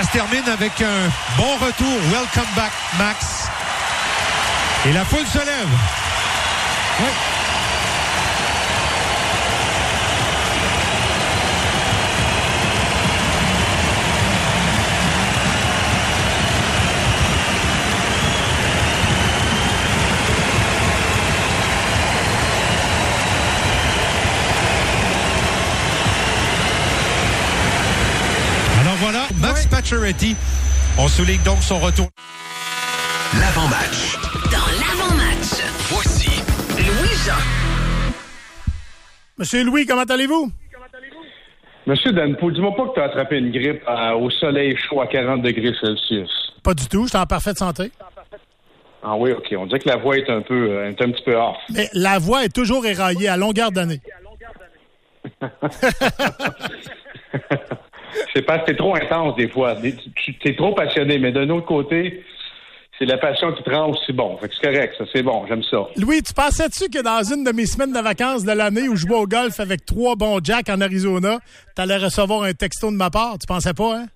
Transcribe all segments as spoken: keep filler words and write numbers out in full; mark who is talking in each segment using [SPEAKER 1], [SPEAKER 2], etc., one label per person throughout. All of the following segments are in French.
[SPEAKER 1] Ça se termine avec un bon retour. Welcome back, Max. Et la foule se lève. Oui. Voilà, Max Pacioretty. On souligne donc son retour.
[SPEAKER 2] L'avant-match.
[SPEAKER 3] Dans l'avant-match.
[SPEAKER 2] Voici
[SPEAKER 3] Louis-Jean.
[SPEAKER 4] Monsieur Louis, comment allez-vous?
[SPEAKER 5] Monsieur Danpo, dis-moi pas que tu as attrapé une grippe à, au soleil chaud à quarante degrés Celsius.
[SPEAKER 4] Pas du tout, je suis en parfaite santé.
[SPEAKER 5] Ah oui, OK. On dirait que la voix est un peu, euh, est un petit peu off.
[SPEAKER 4] Mais la voix est toujours éraillée à longueur d'année.
[SPEAKER 5] C'est parce que t'es trop intense des fois. Tu t'es trop passionné, mais d'un autre côté, c'est la passion qui te rend aussi bon. Fait que c'est correct, ça, c'est bon, j'aime ça.
[SPEAKER 4] Louis, tu pensais-tu que dans une de mes semaines de vacances de l'année où je jouais au golf avec trois bons jacks en Arizona, t'allais recevoir un texto de ma part? Tu pensais pas, hein?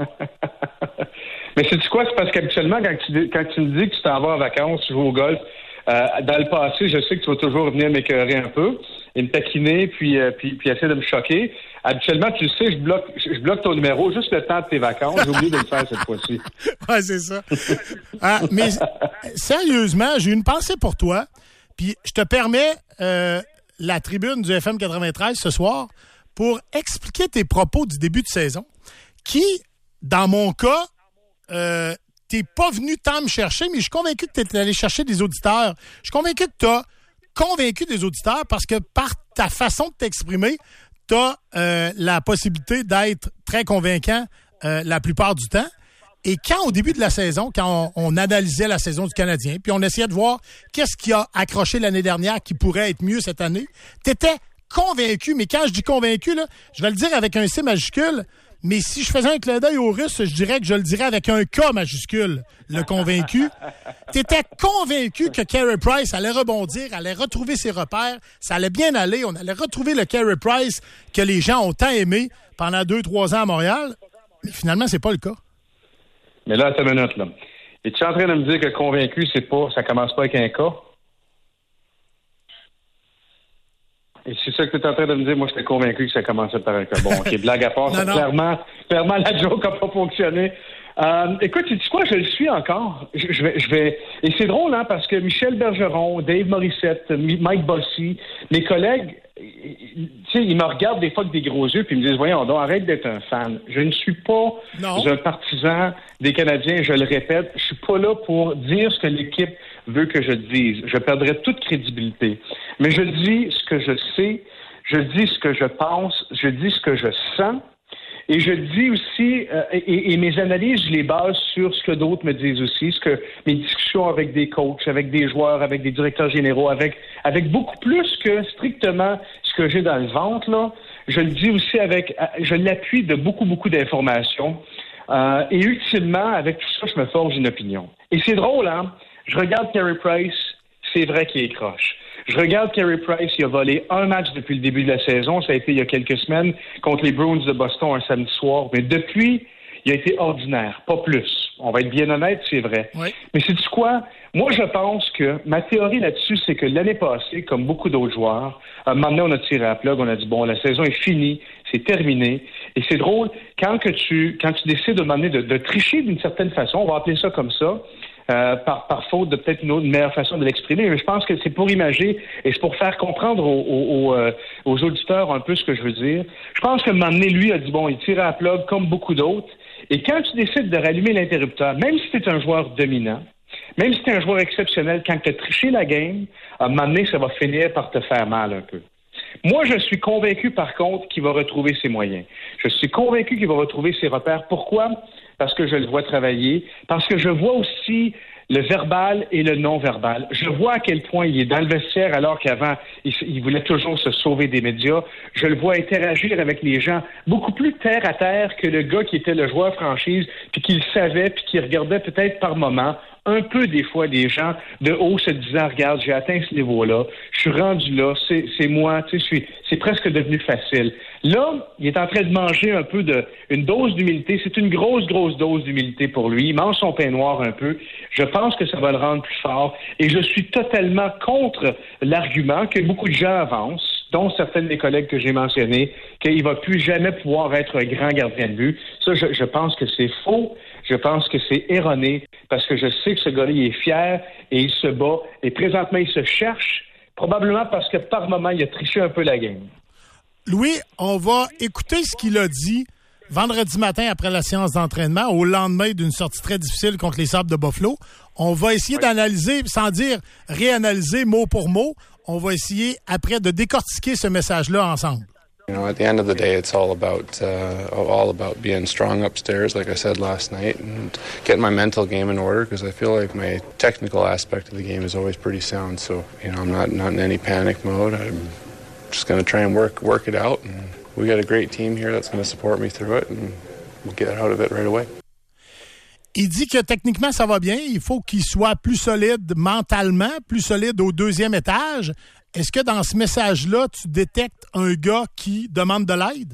[SPEAKER 5] Mais sais-tu quoi? C'est parce qu'habituellement, quand tu, quand tu me dis que tu t'en vas en vacances, tu joues au golf, euh, dans le passé, je sais que tu vas toujours venir m'écœurer un peu et me taquiner, puis, euh, puis, puis essayer de me choquer. Habituellement, tu le sais, je bloque, je bloque ton numéro juste le temps de tes vacances. J'ai oublié de le faire cette fois-ci.
[SPEAKER 4] Ouais, c'est ça. Ah, mais sérieusement, j'ai une pensée pour toi. Puis je te permets euh, la tribune du F M quatre-vingt-treize ce soir pour expliquer tes propos du début de saison qui, dans mon cas, euh, t'es pas venu tant me chercher, mais je suis convaincu que t'es allé chercher des auditeurs. Je suis convaincu que t'as convaincu des auditeurs parce que par ta façon de t'exprimer, tu as euh, la possibilité d'être très convaincant euh, la plupart du temps. Et quand, au début de la saison, quand on, on analysait la saison du Canadien, puis on essayait de voir qu'est-ce qui a accroché l'année dernière qui pourrait être mieux cette année, tu étais convaincu. Mais quand je dis convaincu, là, je vais le dire avec un C majuscule, mais si je faisais un clin d'œil aux Russes, je dirais que je le dirais avec un K majuscule, le convaincu. Tu étais convaincu que Carey Price allait rebondir, allait retrouver ses repères, ça allait bien aller, on allait retrouver le Carey Price que les gens ont tant aimé pendant deux, trois ans à Montréal. Mais finalement, c'est pas le cas.
[SPEAKER 5] Mais là, attends une minute, là. Es-tu en train de me dire que convaincu, c'est pas, ça commence pas avec un K? Et c'est ça que tu es en train de me dire. Moi, j'étais convaincu que ça commençait par un cas. Bon, OK, blague à part.
[SPEAKER 4] non, non.
[SPEAKER 5] Clairement, clairement, la joke n'a pas fonctionné. Euh, écoute, tu dis quoi? Je le suis encore. Je, je, vais, je vais. Et c'est drôle, hein, parce que Michel Bergeron, Dave Morissette, Mike Bossy, mes collègues, tu sais, ils me regardent des fois avec des gros yeux puis ils me disent, voyons, donc, arrête d'être un fan. Je ne suis pas
[SPEAKER 4] non.
[SPEAKER 5] un partisan des Canadiens, je le répète. Je suis pas là pour dire ce que l'équipe veut que je dise. Je perdrais toute crédibilité. Mais je dis ce que je sais, je dis ce que je pense, je dis ce que je sens. Et je dis aussi, euh, et, et mes analyses, je les base sur ce que d'autres me disent aussi, ce que mes discussions avec des coachs, avec des joueurs, avec des directeurs généraux, avec avec beaucoup plus que strictement ce que j'ai dans le ventre, là. Je le dis aussi avec, je l'appuie de beaucoup, beaucoup d'informations. Euh, et ultimement, avec tout ça, je me forge une opinion. Et c'est drôle, hein? Je regarde Carey Price, c'est vrai qu'il est croche. Je regarde Carey Price, il a volé un match depuis le début de la saison. Ça a été il y a quelques semaines contre les Bruins de Boston un samedi soir. Mais depuis, il a été ordinaire, pas plus. On va être bien honnête, c'est vrai.
[SPEAKER 4] Oui.
[SPEAKER 5] Mais sais-tu quoi? Moi, je pense que ma théorie là-dessus, c'est que l'année passée, comme beaucoup d'autres joueurs, à un moment donné, on a tiré à la plug, on a dit, bon, la saison est finie, c'est terminé. Et c'est drôle, quand que tu quand tu décides de, de, de tricher d'une certaine façon, on va appeler ça comme ça, Euh, par, par faute de peut-être une autre une meilleure façon de l'exprimer, mais je pense que c'est pour imager et c'est pour faire comprendre aux, aux, aux, euh, aux auditeurs un peu ce que je veux dire. Je pense que Mané, lui, a dit, bon, il tire à la plug comme beaucoup d'autres, et quand tu décides de rallumer l'interrupteur, même si tu es un joueur dominant, même si tu es un joueur exceptionnel, quand tu as triché la game, à un moment donné, ça va finir par te faire mal un peu. Moi, je suis convaincu, par contre, qu'il va retrouver ses moyens. Je suis convaincu qu'il va retrouver ses repères. Pourquoi? Parce que je le vois travailler, parce que je vois aussi le verbal et le non-verbal. Je vois à quel point il est dans le vestiaire alors qu'avant, il, il voulait toujours se sauver des médias. Je le vois interagir avec les gens beaucoup plus terre à terre que le gars qui était le joueur franchise, puis qui le savait, puis qui regardait peut-être par moment un peu des fois des gens de haut se disant, regarde, j'ai atteint ce niveau-là, je suis rendu là, c'est, c'est moi, tu sais, je suis, c'est presque devenu facile. Là, il est en train de manger un peu de, une dose d'humilité. C'est une grosse, grosse dose d'humilité pour lui. Il mange son pain noir un peu. Je pense que ça va le rendre plus fort. Et je suis totalement contre l'argument que beaucoup de gens avancent, dont certains de mes collègues que j'ai mentionnés, qu'il va plus jamais pouvoir être un grand gardien de but. Ça, je, je pense que c'est faux. Je pense que c'est erroné parce que je sais que ce gars-là, il est fier et il se bat. Et présentement, il se cherche, probablement parce que par moment, il a triché un peu la game.
[SPEAKER 4] Louis, on va écouter ce qu'il a dit vendredi matin après la séance d'entraînement, au lendemain d'une sortie très difficile contre les Sabres de Buffalo. On va essayer oui. d'analyser, sans dire réanalyser mot pour mot, on va essayer après de décortiquer ce message-là ensemble.
[SPEAKER 2] You know, at the end of the day, it's all about uh, all about being strong upstairs, like I said last night, and getting my mental game in order because I feel like my technical aspect of the game is always pretty sound. So, you know, I'm not not in any panic mode. I'm just going to try and work work it out, and we got a great team here that's going to support me through it, and we'll get out of it right away.
[SPEAKER 4] Il dit que techniquement, ça va bien. Il faut qu'il soit plus solide mentalement, plus solide au deuxième étage. Est-ce que dans ce message-là, tu détectes un gars qui demande de l'aide?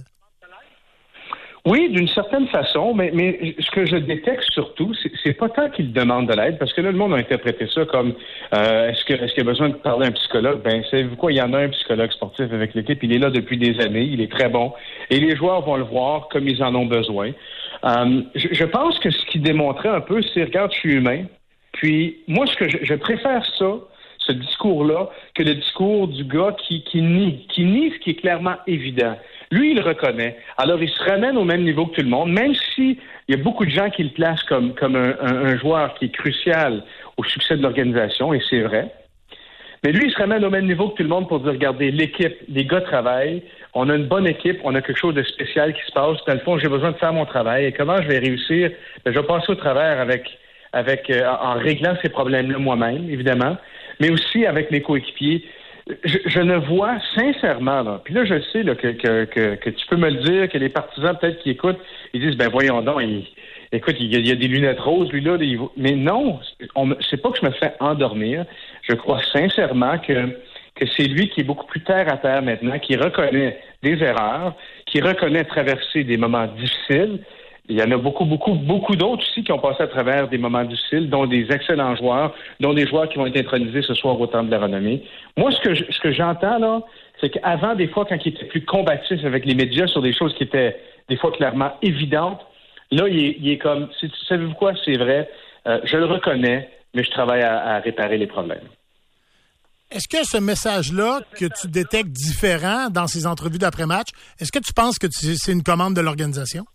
[SPEAKER 5] Oui, d'une certaine façon, mais, mais ce que je détecte surtout, c'est, c'est pas tant qu'il demande de l'aide, parce que là, le monde a interprété ça comme euh, est-ce que est-ce qu'il y a besoin de parler à un psychologue? Ben, savez-vous quoi, il y en a un psychologue sportif avec l'équipe, il est là depuis des années, il est très bon, et les joueurs vont le voir comme ils en ont besoin. Euh, je, je pense que ce qu'il démontrait un peu, c'est regarde, je suis humain, puis moi, ce que je, je préfère ça, ce discours-là, que le discours du gars qui, qui nie, qui nie ce qui est clairement évident. Lui, il le reconnaît. Alors, il se ramène au même niveau que tout le monde, même si il y a beaucoup de gens qui le placent comme, comme un, un, un joueur qui est crucial au succès de l'organisation, et c'est vrai. Mais lui, il se ramène au même niveau que tout le monde pour dire, regardez, l'équipe, les gars travaillent, on a une bonne équipe, on a quelque chose de spécial qui se passe. Dans le fond, j'ai besoin de faire mon travail. Et comment je vais réussir? Ben, je vais passer au travers avec, avec euh, en réglant ces problèmes-là moi-même, évidemment, mais aussi avec mes coéquipiers. Je, je ne vois sincèrement, là, puis là, je sais là, que, que, que, que tu peux me le dire, que les partisans peut-être qui écoutent, ils disent, ben voyons donc, il, écoute, il y, a, il y a des lunettes roses, lui, là. Il, mais non, on, c'est pas que je me fais endormir. Je crois sincèrement que, que c'est lui qui est beaucoup plus terre à terre maintenant, qui reconnaît des erreurs, qui reconnaît traverser des moments difficiles. Il y en a beaucoup, beaucoup, beaucoup d'autres aussi qui ont passé à travers des moments difficiles, dont des excellents joueurs, dont des joueurs qui vont être intronisés ce soir au Temple de la Renommée. Moi, ce que je, ce que j'entends, là, c'est qu'avant, des fois, quand il était plus combatif avec les médias sur des choses qui étaient, des fois, clairement évidentes, là, il est, il est comme, savez-vous quoi, c'est vrai, euh, je le reconnais, mais je travaille à, à réparer les problèmes.
[SPEAKER 4] Est-ce que ce message-là que tu détectes différent dans ces entrevues d'après-match, est-ce que tu penses que tu, c'est une commande de l'organisation?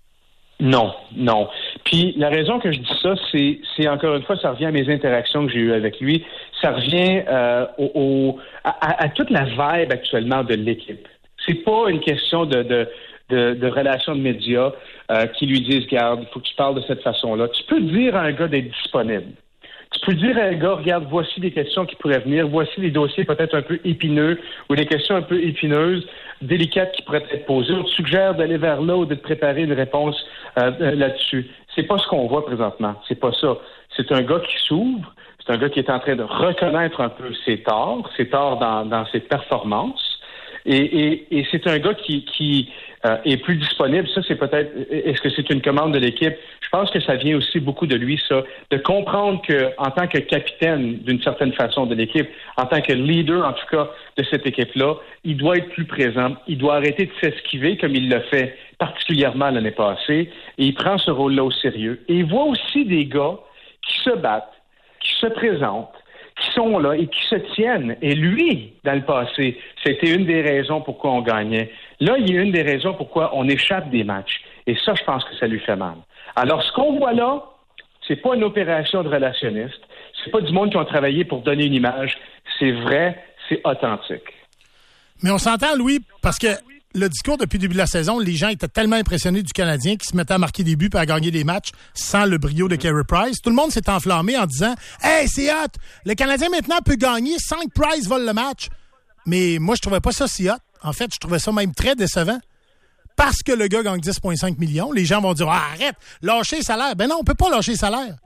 [SPEAKER 5] Non, non. Puis la raison que je dis ça, c'est, c'est encore une fois, ça revient à mes interactions que j'ai eues avec lui. Ça revient euh, au, au, à, à toute la vibe actuellement de l'équipe. C'est pas une question de, de, de, de relations de médias euh, qui lui disent, regarde, il faut que tu parles de cette façon-là. Tu peux dire à un gars d'être disponible. Tu peux dire à un gars, regarde, voici des questions qui pourraient venir, voici des dossiers peut-être un peu épineux ou des questions un peu épineuses, délicates qui pourraient être posées. On te suggère d'aller vers là ou de te préparer une réponse euh, là-dessus. C'est pas ce qu'on voit présentement. C'est pas ça. C'est un gars qui s'ouvre. C'est un gars qui est en train de reconnaître un peu ses torts, ses torts dans, dans ses performances. Et, et, et c'est un gars qui, qui euh, est plus disponible. Ça, c'est peut-être... Est-ce que c'est une commande de l'équipe? Je pense que ça vient aussi beaucoup de lui, ça, de comprendre que, en tant que capitaine, d'une certaine façon, de l'équipe, en tant que leader, en tout cas, de cette équipe-là, il doit être plus présent. Il doit arrêter de s'esquiver, comme il l'a fait particulièrement l'année passée, et il prend ce rôle-là au sérieux. Et il voit aussi des gars qui se battent, qui se présentent, qui sont là et qui se tiennent. Et lui, dans le passé, c'était une des raisons pourquoi on gagnait. Là, il y a une des raisons pourquoi on échappe des matchs. Et ça, je pense que ça lui fait mal. Alors, ce qu'on voit là, c'est pas une opération de relationniste. C'est pas du monde qui ont travaillé pour donner une image. C'est vrai, c'est authentique.
[SPEAKER 4] Mais on s'entend, Louis, parce que le discours depuis le début de la saison, les gens étaient tellement impressionnés du Canadien qu'ils se mettaient à marquer des buts et à gagner des matchs sans le brio de Carey Price. Tout le monde s'est enflammé en disant « Hey, c'est hot! Le Canadien maintenant peut gagner, cinq Price volent le match. » Mais moi, je trouvais pas ça si hot. En fait, je trouvais ça même très décevant. Parce que le gars gagne dix virgule cinq millions, les gens vont dire ah, « Arrête, lâchez le salaire. » Ben non, on peut pas lâcher le salaire.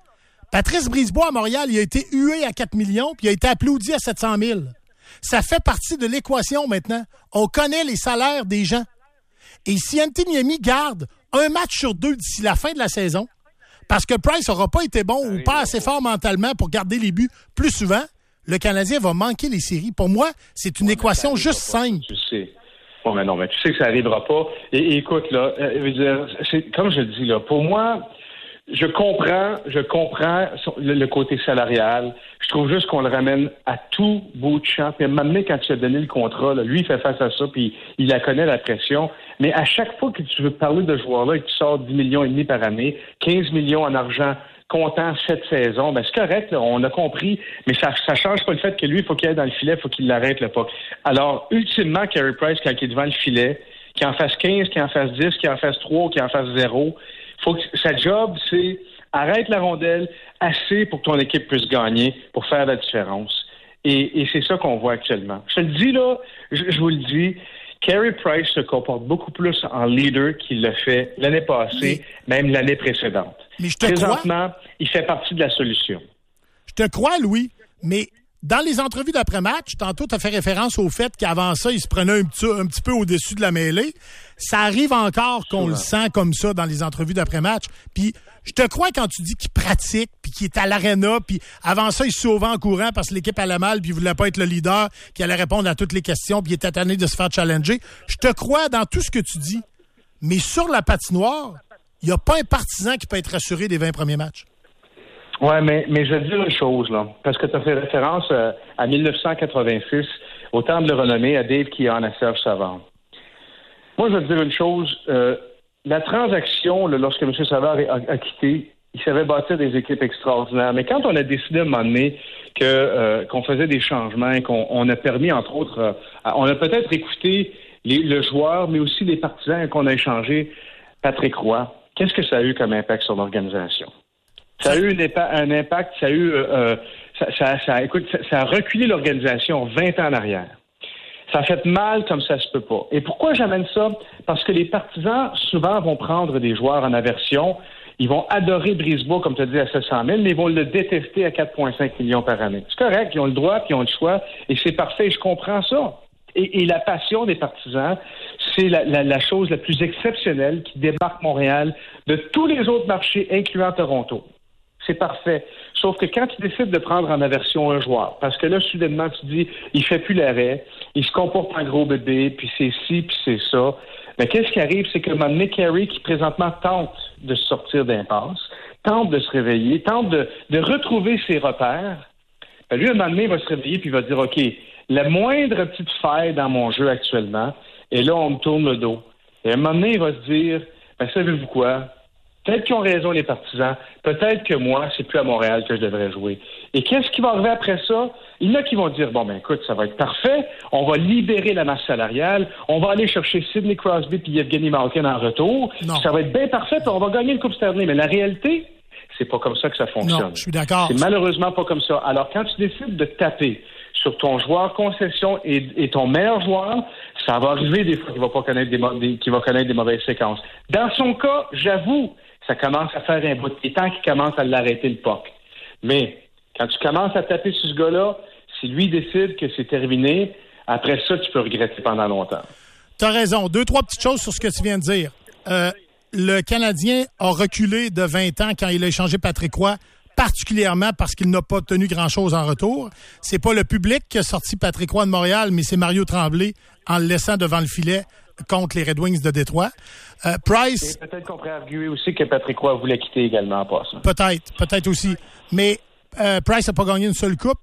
[SPEAKER 4] Patrice Brisebois à Montréal, il a été hué à quatre millions puis il a été applaudi à sept cent mille. Ça fait partie de l'équation maintenant. On connaît les salaires des gens. Et si Anthony Niemi garde un match sur deux d'ici la fin de la saison, parce que Price n'aura pas été bon ou pas assez fort mentalement pour garder les buts plus souvent, le Canadien va manquer les séries. Pour moi, c'est une ouais, équation juste simple.
[SPEAKER 5] Tu sais. Bon, mais non, mais tu sais que ça n'arrivera pas. Et, et écoute, là, euh, c'est, comme je le dis, là, pour moi, je comprends, je comprends le, le côté salarial. Je trouve juste qu'on le ramène à tout bout de champ. Puis à un moment donné, quand tu as donné le contrat, là, lui, il fait face à ça, puis il la connaît, la pression. Mais à chaque fois que tu veux parler de ce joueur-là et que tu sors dix millions et demi par année, quinze millions en argent comptant cette saison, ben c'est correct, là, on a compris, mais ça ça change pas le fait que lui, il faut qu'il aille dans le filet, il faut qu'il l'arrête le puck. Alors, ultimement, Carey Price, quand il est devant le filet, qu'il en fasse quinze, qu'il en fasse dix, qu'il en fasse trois, qu'il en fasse zéro, faut que sa job, c'est arrête la rondelle assez pour que ton équipe puisse gagner, pour faire la différence. Et, et c'est ça qu'on voit actuellement. Je te le dis, là, je, je vous le dis, Carey Price se comporte beaucoup plus en leader qu'il le fait l'année passée, mais, même l'année précédente.
[SPEAKER 4] Mais je te
[SPEAKER 5] Présentement,
[SPEAKER 4] crois,
[SPEAKER 5] il fait partie de la solution.
[SPEAKER 4] Je te crois, Louis, mais dans les entrevues d'après-match, tantôt, tu as fait référence au fait qu'avant ça, il se prenait un petit, un petit peu au-dessus de la mêlée. Ça arrive encore qu'on Souvent. le sent comme ça dans les entrevues d'après-match. Puis je te crois quand tu dis qu'il pratique, puis qu'il est à l'aréna, puis avant ça, il se sauvait en courant parce que l'équipe allait mal, puis il voulait pas être le leader, qui allait répondre à toutes les questions, puis il était tanné de se faire challenger. Je te crois dans tout ce que tu dis. Mais sur la patinoire, il n'y a pas un partisan qui peut être assuré des vingt premiers matchs.
[SPEAKER 5] Oui, mais, mais je vais te dire une chose, là, parce que tu as fait référence euh, à dix-neuf cent quatre-vingt-six, au temps de le renommer, à Dave Keon, à Serge Savard. Moi, je vais te dire une chose. Euh, la transaction, là, lorsque M. Savard a, a quitté, il savait bâtir des équipes extraordinaires. Mais quand on a décidé à un moment donné que, euh, qu'on faisait des changements, qu'on on a permis, entre autres, euh, on a peut-être écouté les, le joueur, mais aussi les partisans qu'on a échangés, Patrick Roy, qu'est-ce que ça a eu comme impact sur l'organisation? Ça a eu un impact, ça a eu, euh, ça, ça, ça, écoute, ça, ça a reculé l'organisation vingt ans en arrière. Ça a fait mal comme ça se peut pas. Et pourquoi j'amène ça? Parce que les partisans, souvent, vont prendre des joueurs en aversion. Ils vont adorer Brisebois, comme tu as dit, à sept cent mille, mais ils vont le détester à quatre virgule cinq millions par année. C'est correct, ils ont le droit, puis ils ont le choix, et c'est parfait, je comprends ça. Et, et la passion des partisans, c'est la, la, la chose la plus exceptionnelle qui débarque Montréal de tous les autres marchés, incluant Toronto. C'est parfait. Sauf que quand tu décides de prendre en aversion un joueur, parce que là, soudainement, tu dis, il fait plus l'arrêt, il se comporte en gros bébé, puis c'est ci, puis c'est ça. Mais qu'est-ce qui arrive, c'est que Nick Carey, qui présentement tente de sortir d'impasse, tente de se réveiller, tente de, de retrouver ses repères, ben lui, à un moment donné, il va se réveiller, puis il va dire, OK, la moindre petite faille dans mon jeu actuellement, et là, on me tourne le dos. Et à un moment donné, il va se dire, ben savez-vous quoi? Peut-être qu'ils ont raison, les partisans. Peut-être que moi, c'est plus à Montréal que je devrais jouer. Et qu'est-ce qui va arriver après ça? Il y en a qui vont dire, bon, ben écoute, ça va être parfait. On va libérer la masse salariale. On va aller chercher Sidney Crosby puis Evgeny Malkin en retour. Non. Ça va être bien parfait, puis on va gagner une Coupe Stanley. Mais la réalité, c'est pas comme ça que ça fonctionne.
[SPEAKER 4] Non, je suis d'accord.
[SPEAKER 5] C'est malheureusement pas comme ça. Alors, quand tu décides de taper sur ton joueur concession et, et ton meilleur joueur, ça va arriver des fois qu'il va pas connaître des, des, qu'il va connaître des mauvaises séquences. Dans son cas, j'avoue, ça commence à faire un bout de temps qu'il commence à l'arrêter le puck. Mais quand tu commences à taper sur ce gars-là, si lui décide que c'est terminé, après ça, tu peux regretter pendant longtemps.
[SPEAKER 4] Tu as raison. Deux, trois petites choses sur ce que tu viens de dire. Euh, le Canadien a reculé de vingt ans quand il a échangé Patrick Roy, particulièrement parce qu'il n'a pas obtenu grand-chose en retour. C'est pas le public qui a sorti Patrick Roy de Montréal, mais c'est Mario Tremblay en le laissant devant le filet contre les Red Wings de Détroit. Euh, Price...
[SPEAKER 5] Et peut-être qu'on pourrait arguer aussi que Patrick Roy voulait quitter également en passant.
[SPEAKER 4] Peut-être, peut-être aussi. Mais euh, Price n'a pas gagné une seule coupe.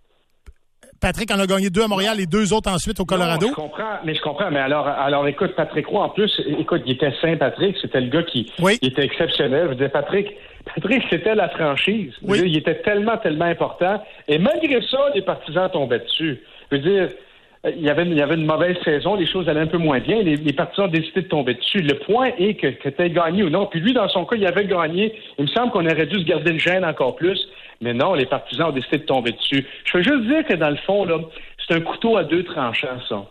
[SPEAKER 4] Patrick en a gagné deux à Montréal et deux autres ensuite au Colorado.
[SPEAKER 5] Non, je comprends, mais je comprends. Mais alors, alors écoute, Patrick Roy, en plus, écoute, il était Saint-Patrick, c'était le gars qui
[SPEAKER 4] oui.
[SPEAKER 5] il était exceptionnel. Je veux dire, Patrick, Patrick, c'était la franchise. Oui. Dire, il était tellement, tellement important. Et malgré ça, les partisans tombaient dessus. Je veux dire, il y avait, il y avait une mauvaise saison, les choses allaient un peu moins bien, les, les partisans ont décidé de tomber dessus. Le point est que, que tu aies gagné ou non. Puis lui, dans son cas, il avait gagné. Il me semble qu'on aurait dû se garder le gêne encore plus. Mais non, les partisans ont décidé de tomber dessus. Je veux juste dire que dans le fond, là, c'est un couteau à deux tranchants, ça. C'est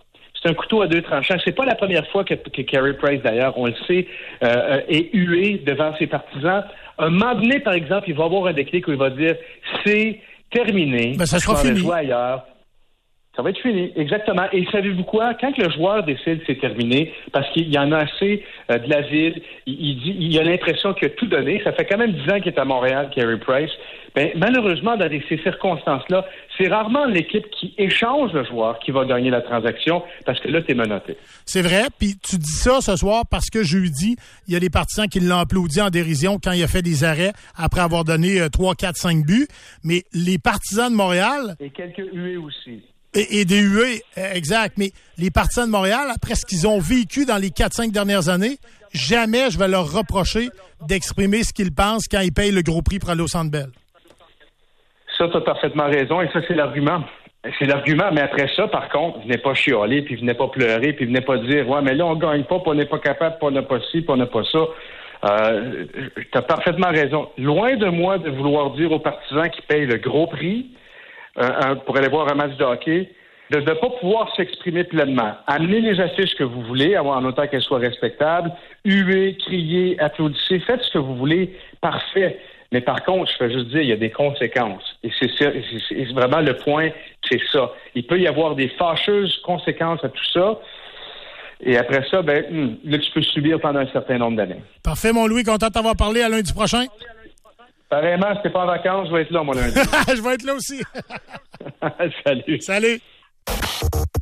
[SPEAKER 5] c'est un couteau à deux tranchants. C'est pas la première fois que, que Carey Price, d'ailleurs, on le sait, euh, est hué devant ses partisans. Un moment donné, par exemple, il va avoir un déclic où il va dire « c'est terminé,
[SPEAKER 4] ben, ça sera
[SPEAKER 5] je m'en vais
[SPEAKER 4] fini.
[SPEAKER 5] jouer ailleurs ». Ça va être fini, exactement. Et savez-vous quoi? Quand le joueur décide c'est terminé, parce qu'il y en a assez euh, de la ville, il, il, dit, il a l'impression qu'il a tout donné. Ça fait quand même dix ans qu'il est à Montréal, Carey Price. Ben, malheureusement, dans ces circonstances-là, c'est rarement l'équipe qui échange le joueur qui va gagner la transaction, parce que là, t'es menotté.
[SPEAKER 4] C'est vrai, puis tu dis ça ce soir parce que jeudi, il y a des partisans qui l'ont applaudi en dérision quand il a fait des arrêts après avoir donné euh, trois, quatre, cinq buts. Mais les partisans de Montréal...
[SPEAKER 5] Et quelques huées aussi.
[SPEAKER 4] Et, et des huées, exact. Mais les partisans de Montréal, après ce qu'ils ont vécu dans les quatre cinq dernières années, jamais je vais leur reprocher d'exprimer ce qu'ils pensent quand ils payent le gros prix pour aller au Centre Bell.
[SPEAKER 5] Ça, tu as parfaitement raison, et ça, c'est l'argument. C'est l'argument, mais après ça, par contre, venez pas chialer, puis venez pas pleurer, puis venez pas dire « Ouais, mais là, on gagne pas, puis on n'est pas capable, puis on n'a pas ci, puis on n'a pas ça. Euh, » Tu as parfaitement raison. Loin de moi de vouloir dire aux partisans qui payent le gros prix euh, pour aller voir un match de hockey, de ne pas pouvoir s'exprimer pleinement. Amenez les affiches que vous voulez, en autant qu'elles soient respectables, huez, criez, applaudissez, faites ce que vous voulez, parfait. Mais par contre, je fais juste dire, il y a des conséquences. Et c'est, c'est, c'est vraiment le point, c'est ça. Il peut y avoir des fâcheuses conséquences à tout ça. Et après ça, ben, là, tu peux subir pendant un certain nombre d'années.
[SPEAKER 4] Parfait, mon Louis. Content de t'avoir parlé. À lundi prochain.
[SPEAKER 5] Pareillement, si t'es pas en vacances, je vais être là, mon lundi.
[SPEAKER 4] Je vais être là aussi.
[SPEAKER 5] Salut.
[SPEAKER 4] Salut.